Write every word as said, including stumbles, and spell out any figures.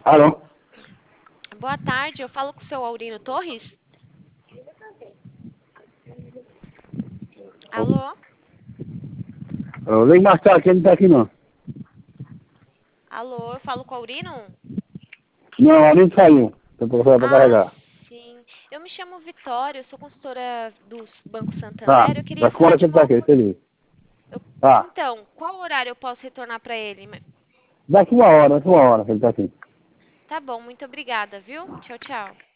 Alô? Boa tarde, eu falo com o seu Aurino Torres? Alô? Eu ligo mais tarde, que ele não tá aqui não. Alô, eu falo com o Aurino? Não, ele saiu. Tô procurando pra Ah, carregar. sim. Eu me chamo Vitória, eu sou consultora do Banco Tá, Santander. Eu queria da falar hora de que ele tá uma... aqui, feliz. eu- Tá, Então, qual horário eu posso retornar para ele? daqui uma hora, daqui uma hora que ele tá aqui. Tá bom, muito obrigada, viu? Tchau, tchau.